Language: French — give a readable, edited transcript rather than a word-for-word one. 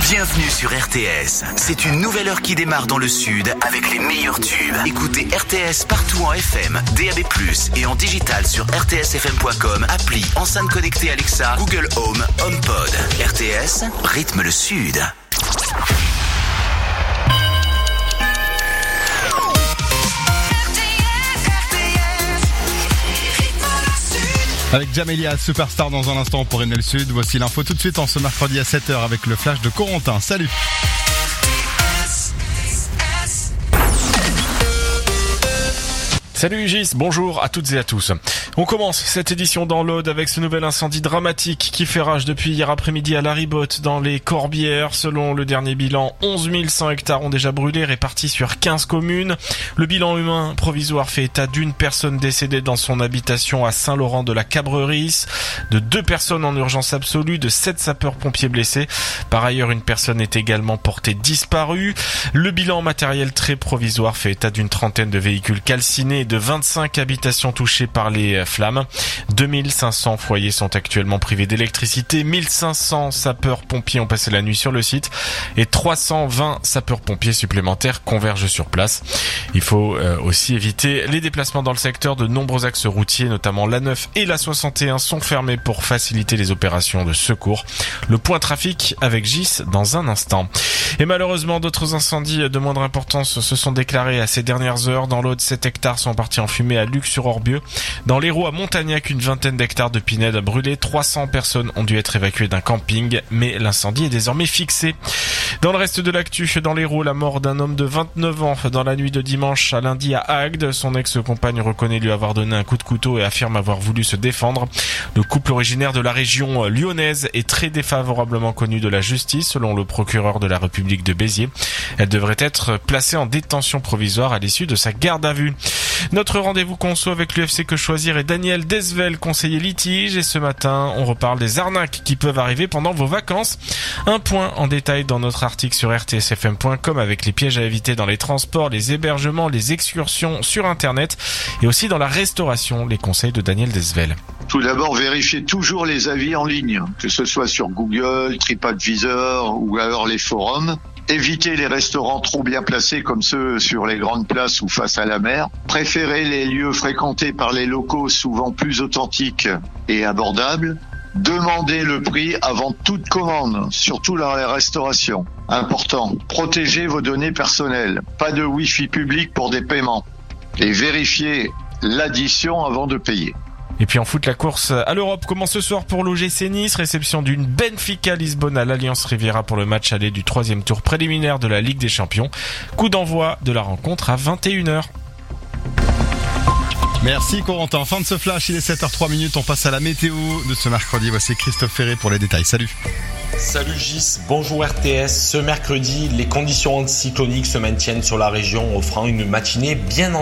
Bienvenue sur RTS. C'est une nouvelle heure qui démarre dans le sud avec les meilleurs tubes. Écoutez RTS partout en FM, DAB+, et en digital sur rtsfm.com, appli, enceinte connectée Alexa, Google Home, HomePod. RTS, rythme le sud. Avec Jamelia, Superstar dans un instant pour Rythme le Sud. Voici l'info tout de suite en ce mercredi à 7h avec le flash de Corentin. Salut. Salut Gis, bonjour à toutes et à tous. On commence cette édition dans l'Aude avec ce nouvel incendie dramatique qui fait rage depuis hier après-midi à la Ribote dans les Corbières. Selon le dernier bilan, 11 100 hectares ont déjà brûlé, répartis sur 15 communes. Le bilan humain provisoire fait état d'une personne décédée dans son habitation à Saint-Laurent de la Cabreries, de 2 personnes en urgence absolue, de 7 sapeurs-pompiers blessés. Par ailleurs, une personne est également portée disparue. Le bilan matériel très provisoire fait état d'une trentaine de véhicules calcinés, de 25 habitations touchées par les flammes. 2500 foyers sont actuellement privés d'électricité, 1500 sapeurs-pompiers ont passé la nuit sur le site et 320 sapeurs-pompiers supplémentaires convergent sur place. Il faut aussi éviter les déplacements dans le secteur. De nombreux axes routiers, notamment l'A9 et l'A61, sont fermés pour faciliter les opérations de secours. Le point trafic avec Gis dans un instant. Et malheureusement, d'autres incendies de moindre importance se sont déclarés à ces dernières heures. Dans l'Aude, 7 hectares sont partis en fumée à Luc-sur-Orbieu. Dans l'Hérault, à Montagnac, une vingtaine d'hectares de pinèdes a brûlé. 300 personnes ont dû être évacuées d'un camping, mais l'incendie est désormais fixé. Dans le reste de l'actu, dans l'Hérault, la mort d'un homme de 29 ans dans la nuit de dimanche à lundi à Agde. Son ex-compagne reconnaît lui avoir donné un coup de couteau et affirme avoir voulu se défendre. Le couple originaire de la région lyonnaise est très défavorablement connu de la justice, selon le procureur de la République de Béziers. Elle devrait être placée en détention provisoire à l'issue de sa garde à vue. Notre rendez-vous conso avec l'UFC Que Choisir et Daniel Desvel, conseiller litige. Et ce matin, on reparle des arnaques qui peuvent arriver pendant vos vacances. Un point en détail dans notre article sur rtsfm.com avec les pièges à éviter dans les transports, les hébergements, les excursions sur Internet et aussi dans la restauration, les conseils de Daniel Desvel. Tout d'abord, vérifiez toujours les avis en ligne, que ce soit sur Google, TripAdvisor ou alors les forums. Évitez les restaurants trop bien placés comme ceux sur les grandes places ou face à la mer. Préférez les lieux fréquentés par les locaux souvent plus authentiques et abordables. Demandez le prix avant toute commande, surtout dans les restaurations. Important, protégez vos données personnelles. Pas de Wi-Fi public pour des paiements. Et vérifiez l'addition avant de payer. Et puis en foot, la course à l'Europe commence ce soir pour l'OGC Nice. Réception d'une Benfica Lisbonne à l'Alliance Riviera pour le match aller du 3e tour préliminaire de la Ligue des Champions. Coup d'envoi de la rencontre à 21h. Merci Corentin. Fin de ce flash, il est 7h03. On passe à la météo de ce mercredi. Voici Christophe Ferré pour les détails. Salut. Salut Gis, bonjour RTS. Ce mercredi, les conditions anticycloniques se maintiennent sur la région, offrant une matinée bien